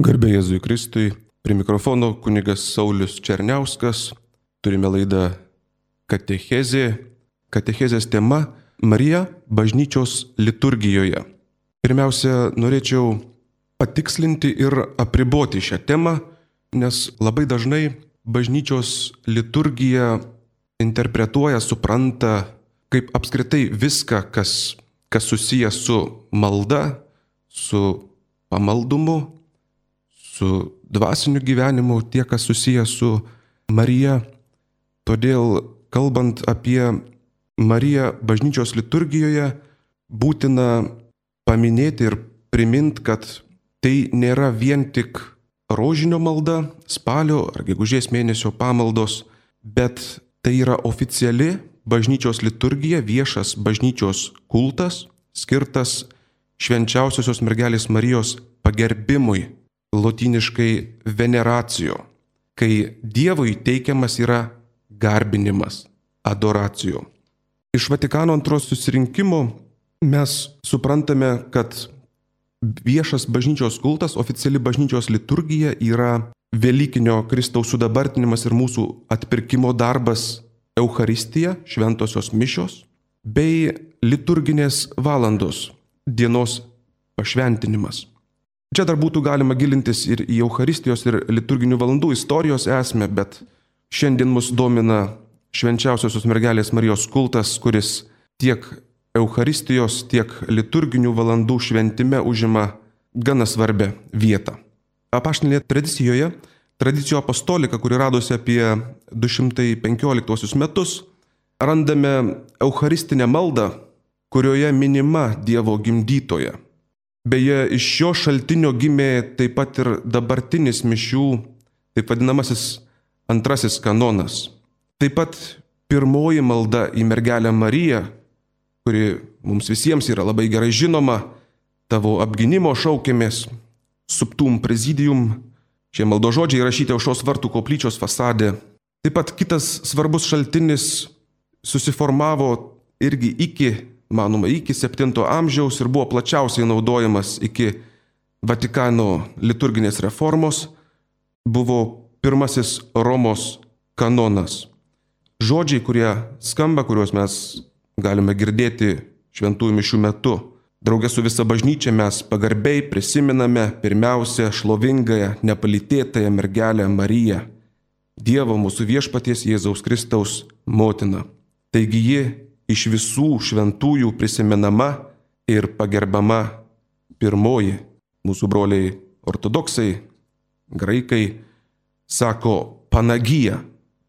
Garbė Jėzui Kristui, prie mikrofono kunigas Saulius Černiauskas. Turime laidą Katechezė. Katechezės tema Marija bažnyčios liturgijoje. Pirmiausia, norėčiau patikslinti ir apriboti šią temą, nes labai dažnai bažnyčios liturgiją interpretuoja, supranta kaip apskritai viską, kas susijęs su malda, su pamaldumu, su dvasiniu gyvenimu, tiek kas susijęs su Marija. Todėl, kalbant apie Mariją bažnyčios liturgijoje, būtina paminėti ir priminti, kad tai nėra vien tik rožinio malda, spalio ar gegužės mėnesio pamaldos, bet tai yra oficiali bažnyčios liturgija, viešas bažnyčios kultas, skirtas švenčiausiosios mergelės Marijos pagerbimui, lotyniškai veneracijo, kai Dievui teikiamas yra garbinimas, adoracijo. Iš Vatikano II susirinkimo mes suprantame, kad viešas bažnyčios kultas, oficiali bažnyčios liturgija yra Velykinio Kristaus sudabartinimas ir mūsų atpirkimo darbas Eucharistija, šventosios mišios, bei liturginės valandos, dienos pašventinimas. Čia dar būtų galima gilintis ir į Eucharistijos ir liturginių valandų istorijos esmę, bet šiandien mus domina švenčiausiosios mergelės Marijos kultas, kuris tiek Eucharistijos, tiek liturginių valandų šventime užima gana svarbią vietą. Apaštalinėje tradicijoje, tradicijo apostolika, kuri radosi apie 215 metus, randame eucharistinę maldą, kurioje minima Dievo gimdytoja. Beje, iš šio šaltinio gimė taip pat ir dabartinis mišių, taip vadinamasis antrasis kanonas. Taip pat pirmoji malda į mergelę Mariją, kuri mums visiems yra labai gerai žinoma, tavo apgynimo šaukėmės, subtum presidium, šie maldo žodžiai rašyti Aušros vartų koplyčios fasade. Taip pat kitas svarbus šaltinis susiformavo irgi iki 7 amžiaus ir buvo plačiausiai naudojamas iki Vatikano liturginės reformos, buvo pirmasis Romos kanonas. Žodžiai, kurie skamba, kuriuos mes galime girdėti šventųjų mišių metu. Drauge su visa bažnyčia mes pagarbiai prisiminame pirmiausia šlovingąją, nepalytėtąją mergelę Mariją, Dievo mūsų viešpaties Jėzaus Kristaus motiną. Taigi ji iš visų šventųjų prisimenama ir pagerbama pirmoji. Mūsų broliai ortodoksai, graikai sako Panagija,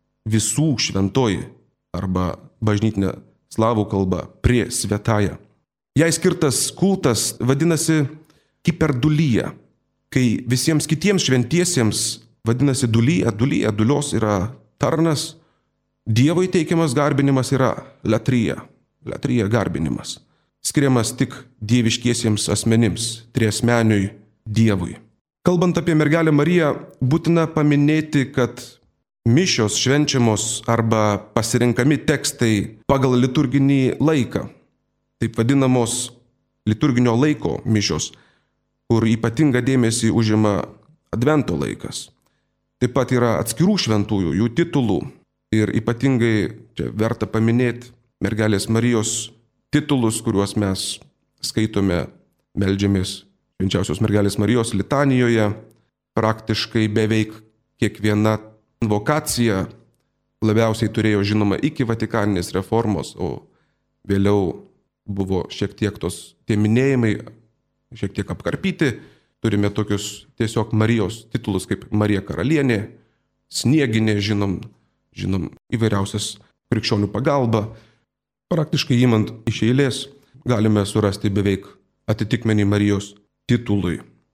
visų šventoji, arba bažnytinė slavų kalba prie svetaja. Jai skirtas kultas vadinasi kiperdulyja, kai visiems kitiems šventiesiems vadinasi dulyja, dulios yra tarnas, Dievui teikiamas garbinimas yra latrija garbinimas, skiriamas tik dieviškiesiems asmenims, triasmeniui Dievui. Kalbant apie mergelę Mariją, būtina paminėti, kad mišios švenčiamos arba pasirenkami tekstai pagal liturginį laiką, taip vadinamos liturginio laiko mišios, kur ypatingą dėmesį užima advento laikas. Taip pat yra atskirų šventųjų, jų titulų. Ir ypatingai čia verta paminėti mergelės Marijos titulus, kuriuos mes skaitome, meldžiamės švenčiausios mergelės Marijos litanijoje. Praktiškai beveik kiekviena invokacija labiausiai turėjo žinoma iki Vatikaninės reformos, o vėliau buvo šiek tiek tie minėjimai, šiek tiek apkarpyti. Turime tokius tiesiog Marijos titulus kaip Marija karalienė, snieginė, žinom įvairiausias krikščionių pagalba. Praktiškai imant iš eilės galime surasti beveik atitikmenį Marijos titului.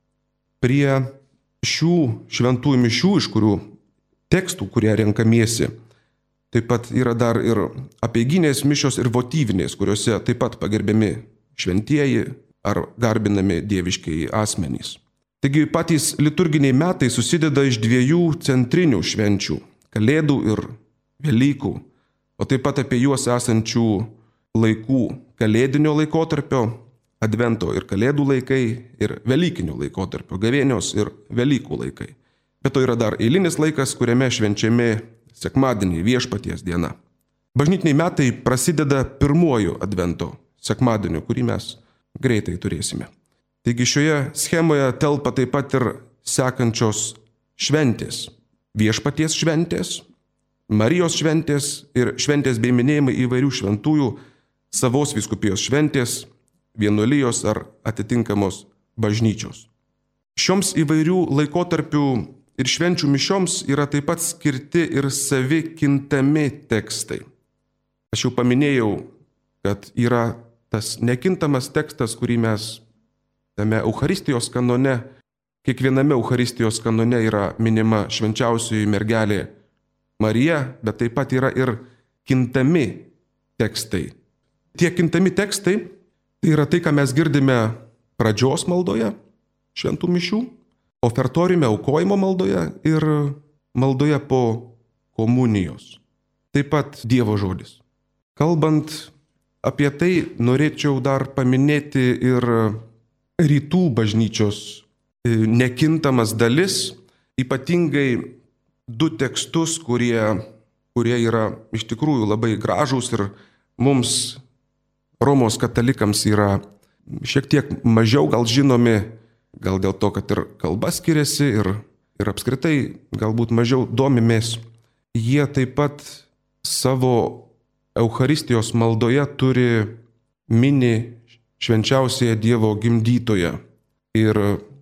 Prie šių šventųjų mišių, iš kurių tekstų, kurie renkamiesi, taip pat yra dar ir apeiginės mišios ir votyvinės, kuriuose taip pat pagerbiami šventieji ar garbinami dieviškieji asmenys. Taigi patys liturginiai metai susideda iš dviejų centrinių švenčių – Kalėdų ir Velykų, o taip pat apie juos esančių laikų kalėdinio laikotarpio, Advento ir Kalėdų laikai, ir Velykinių laikotarpio, Gavėnios ir Velykų laikai. Bet to yra dar eilinis laikas, kuriame švenčiami sekmadienį, Viešpaties diena. Bažnytiniai metai prasideda pirmuoju Advento sekmadieniu, kurį mes greitai turėsime. Taigi šioje schemoje telpa taip pat ir sekančios šventės. Viešpaties šventės, Marijos šventės ir šventės bei minėjimai įvairių šventųjų, savos vyskupijos šventės, vienuolijos ar atitinkamos bažnyčios. Šioms įvairių laikotarpių ir švenčių mišioms yra taip pat skirti ir savi kintami tekstai. Aš jau paminėjau, kad yra tas nekintamas tekstas, kurį mes tame Eucharistijos kanone, kiekviename Eucharistijos kanone yra minima švenčiausioji mergelė Marija, bet taip pat yra ir kintami tekstai. Tie kintami tekstai tai yra tai, ką mes girdime pradžios maldoje, šventų mišių, ofertoriume aukojimo maldoje ir maldoje po komunijos. Taip pat Dievo žodis. Kalbant apie tai, norėčiau dar paminėti ir rytų bažnyčios nekintamas dalis, ypatingai du tekstus, kurie yra iš tikrųjų labai gražūs ir mums, Romos katalikams, yra šiek tiek mažiau gal žinomi, gal dėl to, kad ir kalba skiriasi ir apskritai galbūt mažiau domimės. Jie taip pat savo Eucharistijos maldoje mini švenčiausiąją Dievo gimdytoją. Ir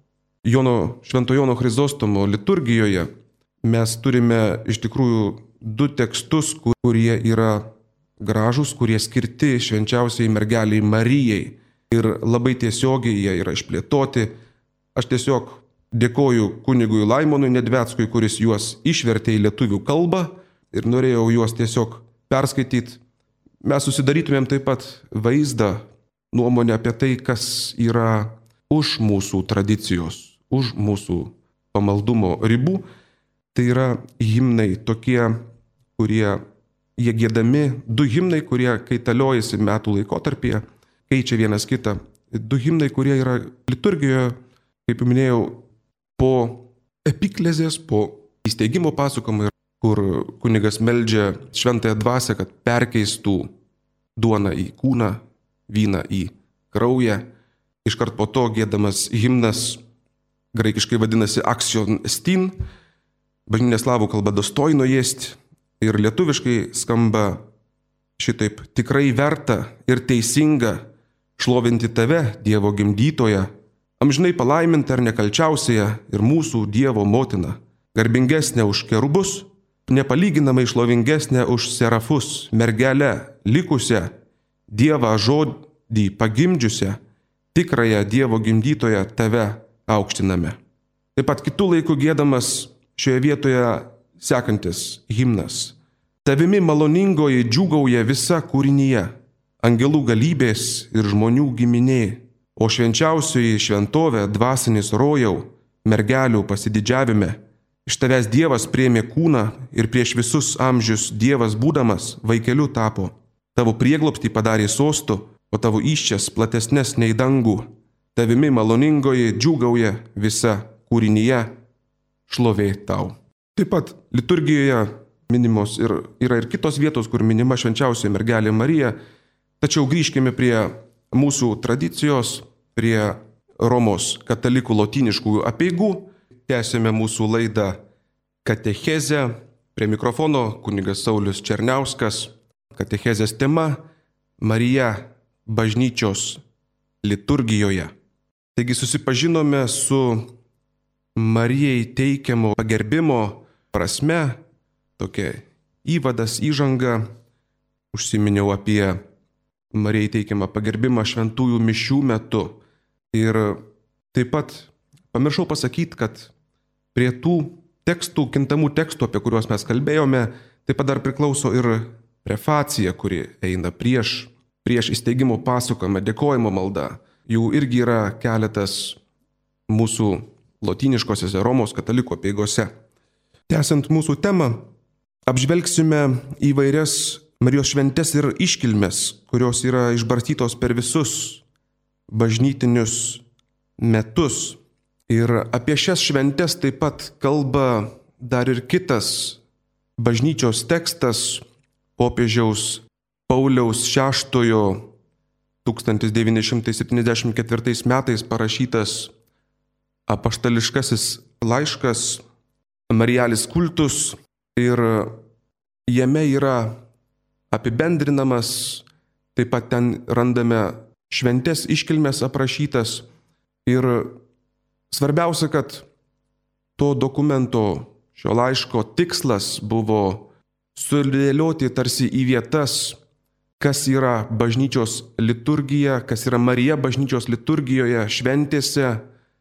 Švento Jono Chrizostomo liturgijoje mes turime iš tikrųjų du tekstus, kurie yra gražūs, kurie skirti švenčiausiai mergeliai Marijai. Ir labai tiesiogiai jie yra išplėtoti. Aš tiesiog dėkoju kunigui Laimonui Nedveckui, kuris juos išvertė į lietuvių kalbą ir norėjau juos tiesiog perskaityti. Mes susidarytumėm taip pat vaizdą, nuomonę apie tai, kas yra už mūsų tradicijos, už mūsų pamaldumo ribų. Tai yra himnai tokie, kurie jie giedami, du himnai, kurie kaitaliojasi metų laikotarpyje, keičia vienas kitą. Du himnai, kurie yra liturgijoje, kaip minėjau, po epiklezės, po įsteigimo pasakojimo, kur kunigas meldžia šventąją dvasią, kad perkeistų duoną į kūną, vyną į kraują. Iškart po to giedamas himnas, graikiškai vadinasi Aksion Stin, bažnytinė slavų kalba dostojno jest, ir lietuviškai skamba šitaip: tikrai verta ir teisinga šlovinti tave, Dievo gimdytoją, amžinai palaimintą ir nekalčiausiąją ir mūsų Dievo motiną, garbingesnę už kerubus, nepalyginamai šlovingesnę už serafus, mergelę likusią, Dievą žodį pagimdžiusią, tikrąją Dievo gimdytoją tave aukštiname. Taip pat kitų laikų giedamas šioje vietoje sekantis himnas: tavimi maloningoji džiūgauja visa kūrinyje, angelų galybės ir žmonių giminė, o švenčiausioji šventovė dvasinis rojau, mergelių pasididžiavime. Iš tavęs Dievas priėmė kūną ir prieš visus amžius Dievas būdamas vaikeliu tapo. Tavo prieglobstį padarė sostu, o tavo įsčias platesnes nei dangų. Tavimi maloningoji džiūgauja visa kūrinyje, šlovė tau. Taip pat liturgijoje minimos yra ir kitos vietos, kur minima švenčiausioji mergelė Marija. Tačiau grįžkime prie mūsų tradicijos, prie Romos katalikų lotyniškųjų apeigų. Tęsėme mūsų laidą Katechezę. Prie mikrofono kunigas Saulius Černiauskas. Katechezės tema – Marija bažnyčios liturgijoje. Taigi susipažinome su Marijai teikiamo pagerbimo prasme, tokia įvadas, įžanga. Užsiminiau apie Marijai teikiamą pagerbimą šventųjų mišių metu. Ir taip pat pamiršau pasakyti, kad prie tų tekstų, kintamų tekstų, apie kuriuos mes kalbėjome, taip pat dar priklauso ir prefacija, kuri eina prieš įsteigimo pasakojimą, dėkojimo maldą. Jų irgi yra keletas mūsų lotyniškosiose Romos katalikų apeigose. Tęsiant mūsų temą, apžvelgsime įvairias Marijos šventes ir iškilmes, kurios yra išbarstytos per visus bažnytinius metus. Ir apie šias šventes taip pat kalba dar ir kitas bažnyčios tekstas, popiežiaus Pauliaus VI 1974 metais parašytas apaštališkasis laiškas Marialis Cultus, ir jame yra apibendrinamas, taip pat ten randame šventes iškilmes aprašytas. Ir svarbiausia, kad to dokumento, šio laiško tikslas buvo sudėlioti tarsi į vietas, kas yra bažnyčios liturgija, kas yra Marija bažnyčios liturgijoje, šventėse,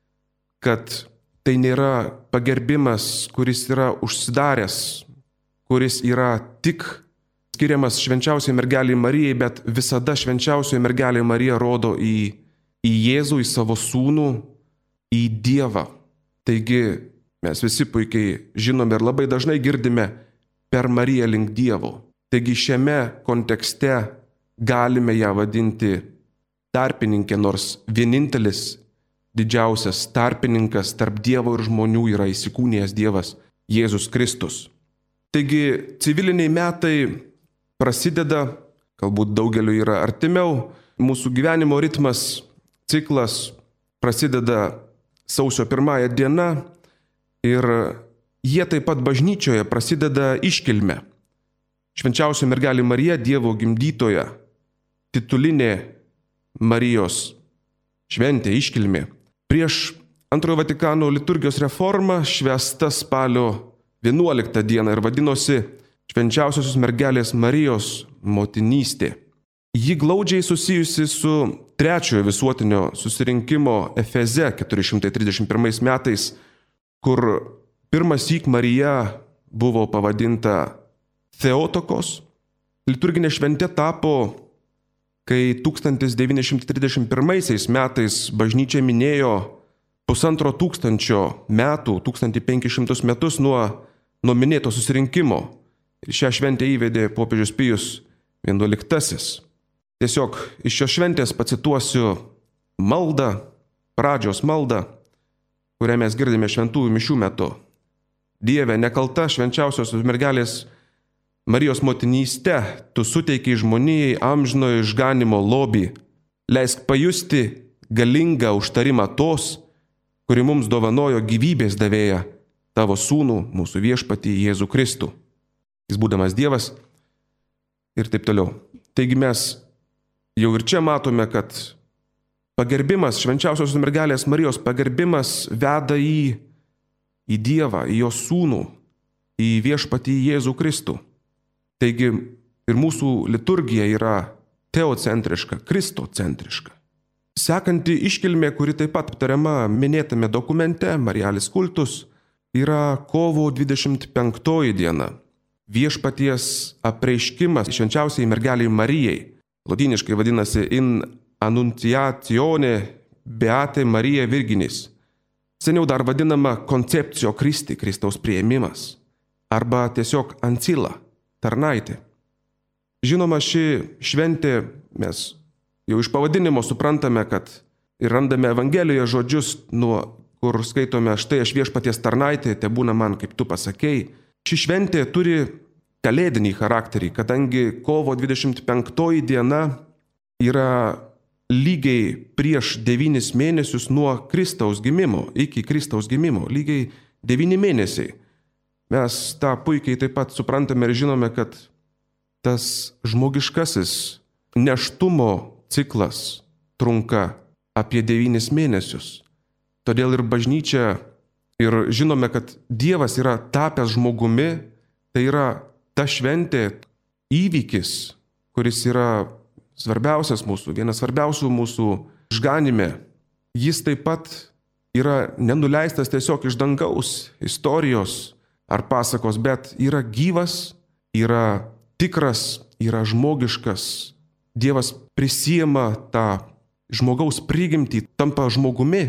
kad tai nėra pagerbimas, kuris yra užsidaręs, kuris yra tik skiriamas švenčiausiai mergeliai Marijai, bet visada švenčiausioji mergelė Marija rodo į Jėzų, į savo sūnų, į Dievą. Taigi mes visi puikiai žinome ir labai dažnai girdime per Mariją link Dievo. Taigi šiame kontekste galime ją vadinti tarpininkė, nors vienintelis didžiausias tarpininkas tarp Dievo ir žmonių yra įsikūnijęs Dievas Jėzus Kristus. Taigi civiliniai metai prasideda, galbūt daugeliu yra artimiau, mūsų gyvenimo ritmas, ciklas prasideda sausio 1 diena ir jie taip pat bažnyčioje prasideda iškilme. Švenčiausia mergelė Marija, Dievo gimdytoja, titulinė Marijos šventė, iškilmė. Prieš Antrojo Vatikano liturgijos reformą švęsta spalio 11 dieną ir vadinosi Švenčiausiosios mergelės Marijos motinystė. Ji glaudžiai susijusi su trečiojo visuotinio susirinkimo Efeze 431 metais, kur pirmąsyk Marija buvo pavadinta Theotokos. Liturginė šventė tapo, kai 1931 metais bažnyčia minėjo 1500 metų, 1500 metus nuo minėto susirinkimo. Ir šią šventę įvedė popiežius Pijus XI. Tiesiog iš šios šventės pacituosiu maldą, pradžios maldą, kurią mes girdime šventųjų mišių metu. Dieve, nekalta švenčiausiosios mergelės Marijos motinyste, tu suteikiai žmonijai amžinojo išganimo lobį. Leisk pajusti galingą užtarimą tos, kuri mums dovanojo gyvybės davėją, tavo sūnų, mūsų viešpatį Jėzų Kristų. Jis būdamas Dievas ir taip toliau. Taigi mes jau ir čia matome, kad pagerbimas, švenčiausios mergelės Marijos pagerbimas veda į Dievą, į jo sūnų, į viešpatį Jėzų Kristų. Taigi ir mūsų liturgija yra teocentriška, kristocentriška. Sekanti iškilmė, kuri taip pat aptariama minėtame dokumente Marialis Cultus, yra kovo 25 diena. Viešpaties apreiškimas švenčiausiai mergeliai Marijai. Lotyniškai vadinasi in annunciatione beate Marija Virginis. Seniau dar vadinama koncepcio Christi, Kristaus priėmimas. Arba tiesiog ancila, tarnaitė. Žinoma, ši šventė, mes jau iš pavadinimo suprantame, kad ir randame Evangelijoje žodžius, kur skaitome, štai aš viešpaties tarnaitė, te būna man, kaip tu pasakei. Ši šventė turi kalėdinį charakterį, kadangi kovo 25 diena yra lygiai prieš 9 mėnesius nuo Kristaus gimimo, iki Kristaus gimimo, lygiai 9 mėnesiai. Mes tą puikiai taip pat suprantame ir žinome, kad tas žmogiškasis neštumo ciklas trunka apie 9 mėnesius. Todėl ir bažnyčia, ir žinome, kad Dievas yra tapęs žmogumi, tai yra ta šventė, įvykis, kuris yra svarbiausias mūsų, vienas svarbiausių mūsų išganime. Jis taip pat yra nenuleistas tiesiog iš dangaus istorijos ar pasakos, bet yra gyvas, yra tikras, yra žmogiškas. Dievas prisiima tą žmogaus prigimtį, tampa žmogumi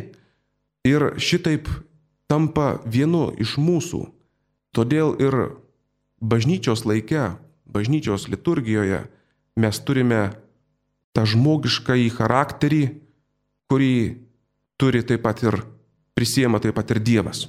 ir šitaip tampa vienu iš mūsų. Todėl ir bažnyčios laike, bažnyčios liturgijoje mes turime tą žmogiškąjį charakterį, kurį turi taip pat ir prisiema taip pat ir Dievas.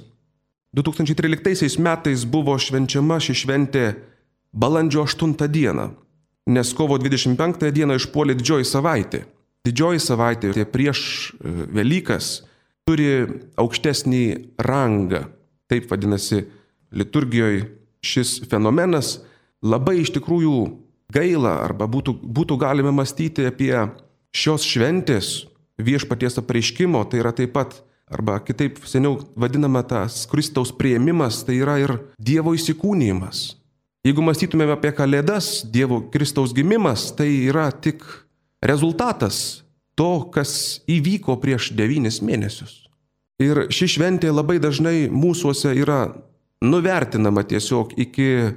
2013 metais buvo švenčiama ši šventė balandžio 8 dieną, nes kovo 25 dieną išpuolė didžioji savaitė. Didžioji savaitė prieš Velykas turi aukštesnį rangą. Taip vadinasi liturgijoje šis fenomenas. Labai iš tikrųjų gaila arba būtų galima mąstyti apie šios šventės viešpaties apreiškimo, tai yra taip pat, arba kitaip seniau vadinama tas Kristaus priėmimas, tai yra ir Dievo įsikūnijimas. Jeigu mąstytumėme apie Kalėdas, Dievo Kristaus gimimas, tai yra tik rezultatas to, kas įvyko prieš 9 mėnesius. Ir ši šventė labai dažnai mūsuose yra nuvertinama tiesiog iki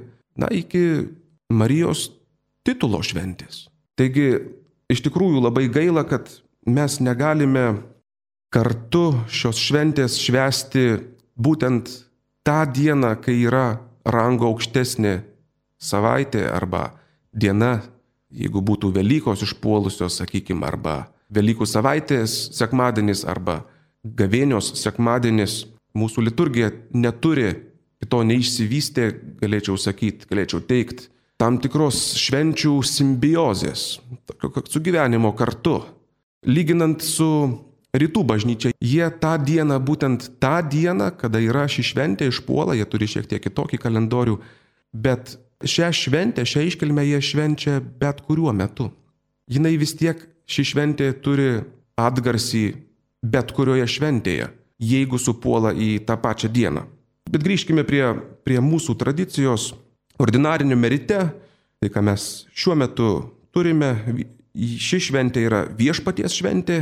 Marijos titulo šventės. Taigi, iš tikrųjų labai gaila, kad mes negalime kartu šios šventės švęsti būtent tą dieną, kai yra rango aukštesnė savaitė arba diena, jeigu būtų Velykos išpuolusios, sakykime, arba Velykų savaitės sekmadienis arba gavėnios sekmadienis. Mūsų liturgija neturi to neišsivystė, galėčiau teikti, tam tikros švenčių simbiozės, sugyvenimo kartu. Lyginant su rytų bažnyčia, jie būtent tą dieną, kada yra ši šventė išpuola, jie turi šiek tiek kitokį kalendorių, bet šią šventę, šią iškilmę jie švenčia bet kuriuo metu. Jinai vis tiek ši šventė turi atgarsį bet kurioje šventėje, jeigu supuola į tą pačią dieną. Bet grįžkime prie mūsų tradicijos. Ordinariniame rite, tai ką mes šiuo metu turime, ši šventė yra viešpaties šventė.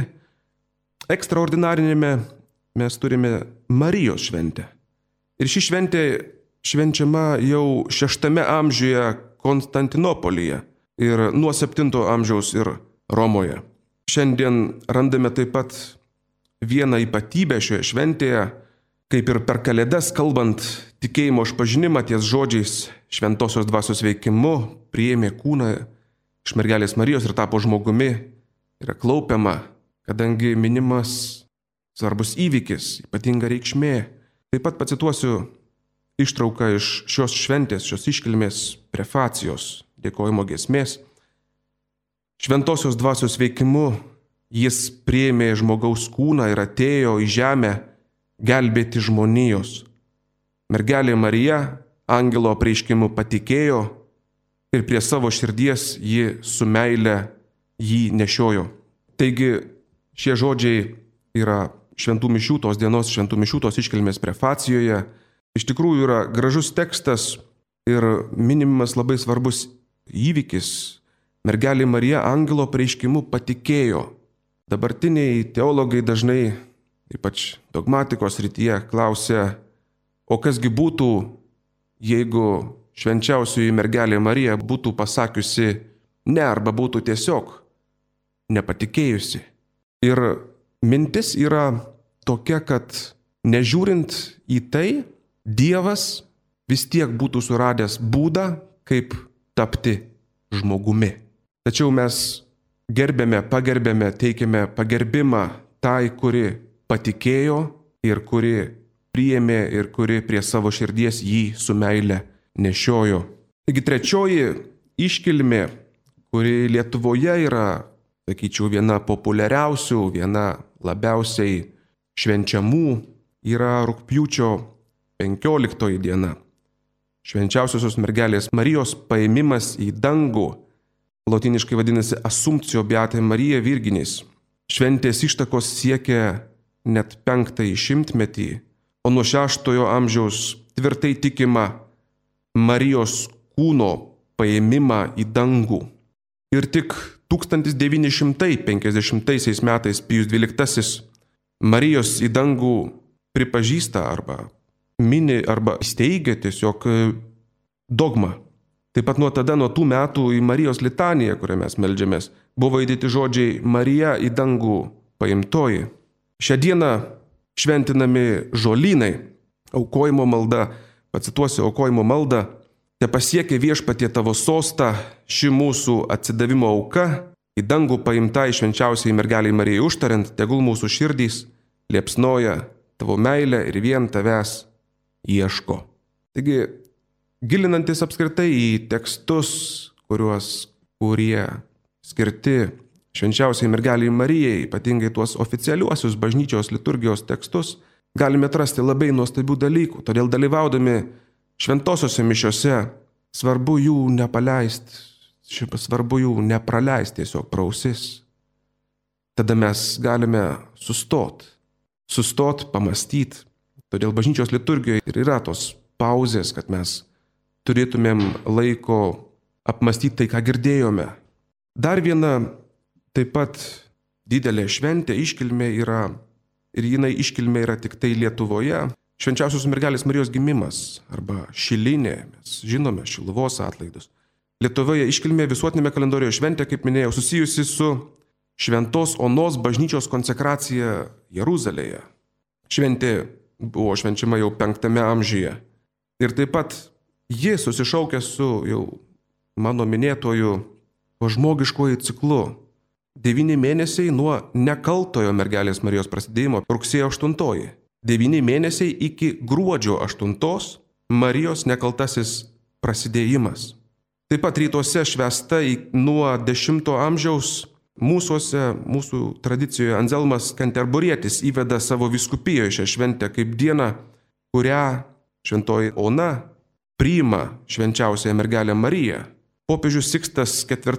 Ekstraordinarinėme mes turime Marijos šventę. Ir ši šventė švenčiama jau 6 amžiuje Konstantinopolyje ir nuo 7 amžiaus ir Romoje. Šiandien randame taip pat vieną ypatybę šioje šventėje, kaip ir per Kalėdas, kalbant tikėjimo išpažinimą ties žodžiais šventosios dvasios veikimu, priėmė kūną iš mergelės Marijos ir tapo žmogumi, yra klaupiama, kadangi minimas svarbus įvykis, ypatinga reikšmė. Taip pat pacituosiu ištrauką iš šios šventės, šios iškilmės prefacijos, dėkojimo giesmės. Šventosios dvasios veikimu jis priėmė žmogaus kūną ir atėjo į žemę gelbėti žmonijos. Mergelė Marija angelo apreiškimu patikėjo ir prie savo širdies ji su meile jį nešiojo. Taigi šie žodžiai yra šventų mišių, tos dienos šventų mišių, tos iškilmės prefacijoje. Iš tikrųjų yra gražus tekstas ir minimas labai svarbus įvykis. Mergelė Marija angelo apreiškimu patikėjo. Dabartiniai teologai dažnai, ypač dogmatikos srityje, klausia, o kasgi būtų, jeigu švenčiausioji mergelė Marija būtų pasakiusi ne arba būtų tiesiog nepatikėjusi. Ir mintis yra tokia, kad nežiūrint į tai, Dievas vis tiek būtų suradęs būdą, kaip tapti žmogumi. Tačiau mes pagerbėme, teikiame pagerbimą tai, kuri patikėjo ir kuri priėmė ir kuri prie savo širdies jį su meile nešiojo. Taigi trečioji iškilmė, kuri Lietuvoje yra, sakyčiau, viena populiariausių, viena labiausiai švenčiamų, yra rugpjūčio 15 diena. Švenčiausiosios mergelės Marijos paėmimas į dangų, lotyniškai vadinasi Assumptio Beatae Mariae Virginis. Šventės ištakos siekia net 5 šimtmetį, o nuo 6 amžiaus tvirtai tikima Marijos kūno paėmimą į dangų. Ir tik 1950 metais Pijus XII Marijos į dangų pripažįsta arba mini arba steigia tiesiog dogmą. Taip pat nuo tų metų į Marijos litaniją, kurią mes meldžiamės, buvo įdėti žodžiai Marija į dangų paimtoji. Šią dieną šventinami žolynai, aukojimo malda, pacituosiu aukojimo maldą, te pasiekia viešpatie tavo sostą, ši mūsų atsidavimo auka, į dangų paimtai švenčiausiai mergeliai Marijai užtariant, tegul mūsų širdys liepsnoja tavo meilę ir vien tavęs ieško. Taigi, gilinantis apskritai į tekstus, kurie skirti švenčiausiai mergeliai Marijai, ypatingai tuos oficialiuosius bažnyčios liturgijos tekstus, galime atrasti labai nuostabių dalykų. Todėl dalyvaudami šventosiuose mišiose svarbu jų nepaleisti, svarbu jų nepraleisti tiesiog pro ausis. Tada mes galime sustot, pamastyti. Todėl bažnyčios liturgijoje ir yra tos pauzės, kad mes turėtumėm laiko apmastyti tai, ką girdėjome. Dar viena taip pat didelė šventė, iškilmė yra, ir jinai iškilmė yra tik tai Lietuvoje, švenčiausios mergelės Marijos gimimas arba šilinė, mes žinome Šiluvos atlaidus. Lietuvoje iškilmė visuotinėme kalendorijoje šventė, kaip minėjau, susijusi su Šventos Onos bažnyčios konsekracija Jeruzalėje. Šventė buvo švenčiama jau 5 amžiuje. Ir taip pat ji susišaukė su jau mano minėtoju žmogiškoju ciklu. 9 mėnesiai nuo nekaltojo mergelės Marijos prasidėjimo rugsėjo 8. 9 mėnesiai iki gruodžio 8 Marijos nekaltasis prasidėjimas. Taip pat rytuose švęsta nuo 10 amžiaus mūsų tradicijoje Anzelmas Kanterburietis įveda savo vyskupijoje šią šventę kaip dieną, kurią šventoji Ona priima švenčiausiąją mergelę Mariją. Popiežius Sikstas IV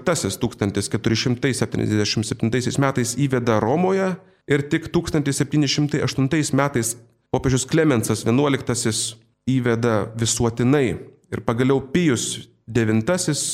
1477 metais įveda Romoje ir tik 1708 metais popiežius Klemensas XI įveda visuotinai ir pagaliau Pijus IX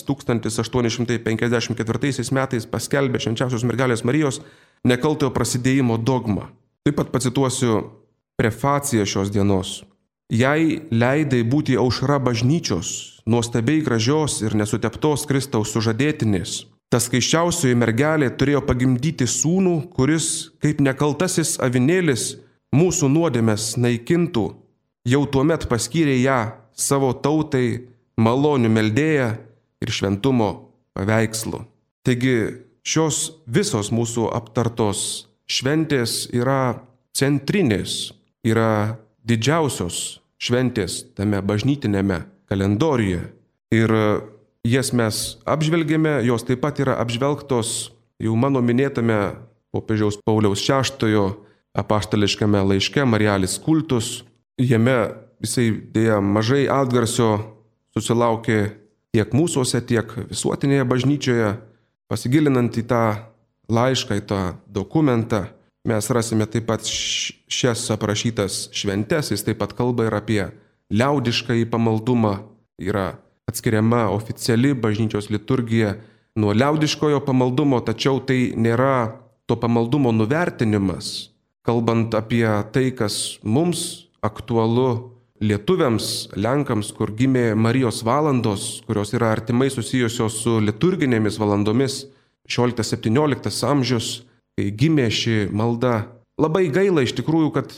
1854 metais paskelbė švenčiausios mergelės Marijos nekaltojo prasidėjimo dogmą. Taip pat pacituosiu prefaciją šios dienos. Jai leidai būti aušra bažnyčios, nuostabiai gražios ir nesuteptos Kristaus sužadėtinės. Tas skaisčiausioji mergelė turėjo pagimdyti sūnų, kuris, kaip nekaltasis avinėlis, mūsų nuodėmes naikintų. Jau tuomet paskyrė ją savo tautai malonių meldėją ir šventumo paveikslu. Taigi šios visos mūsų aptartos šventės yra centrinės, yra didžiausios šventės tame bažnytinėme kalendoriuje. Ir jas mes apžvelgėme, jos taip pat yra apžvelgtos jau mano minėtame popiežiaus Pauliaus VI apaštališkame laiške Marialis Cultus. Jame jisai dėja mažai atgarsio susilaukė tiek mūsuose, tiek visuotinėje bažnyčioje. Pasigilinant į tą laišką, į tą dokumentą, mes rasime taip pat šias aprašytas šventes. Jis taip pat kalba ir apie liaudiškąjį pamaldumą. Yra atskiriama oficiali bažnyčios liturgija nuo liaudiškojo pamaldumo, tačiau tai nėra to pamaldumo nuvertinimas. Kalbant apie tai, kas mums aktualu, lietuviams, lenkams, kur gimė Marijos valandos, kurios yra artimai susijusios su liturginėmis valandomis, 16-17 amžius, kai gimė ši malda. Labai gaila iš tikrųjų, kad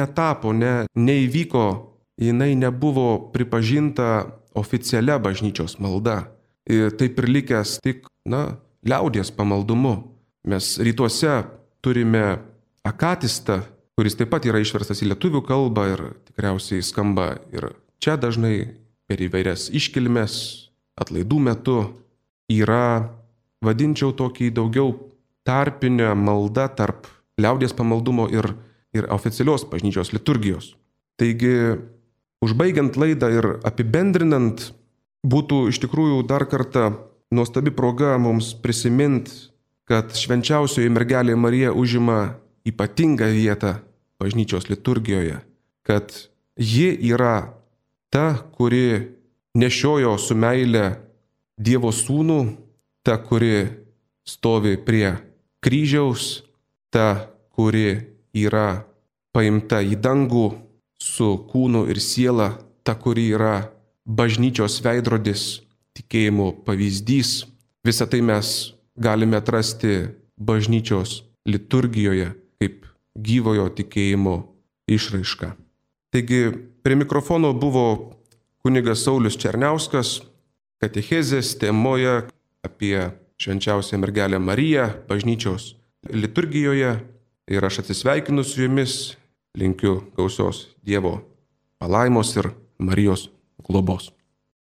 neįvyko, jinai nebuvo pripažinta oficialia bažnyčios malda. Ir taip ir likęs tik, liaudies pamaldumu. Mes rytuose turime akatistą, kuris taip pat yra išverstas į lietuvių kalbą ir tikriausiai skamba ir čia dažnai per įvairias iškilmes, atlaidų metu. Yra, vadinčiau, tokį daugiau tarpinę maldą tarp liaudies pamaldumo ir oficialios bažnyčios liturgijos. Taigi, užbaigiant laidą ir apibendrinant, būtų iš tikrųjų dar kartą nuostabi proga mums prisiminti, kad švenčiausioji mergelė Marija užima ypatingą vietą bažnyčios liturgijoje, kad ji yra ta, kuri nešiojo su meile Dievo sūnų, ta, kuri stovi prie kryžiaus, ta, kuri yra paimta į dangų su kūnu ir siela, ta, kuri yra bažnyčios veidrodis, tikėjimo pavyzdys. Visą tai mes galime atrasti bažnyčios liturgijoje kaip gyvojo tikėjimo išraiška. Taigi, prie mikrofono buvo kunigas Saulius Černiauskas, katechezės temoje apie švenčiausią mergelę Mariją bažnyčios liturgijoje. Ir aš atsisveikinu su jumis, linkiu gausios Dievo palaimos ir Marijos globos.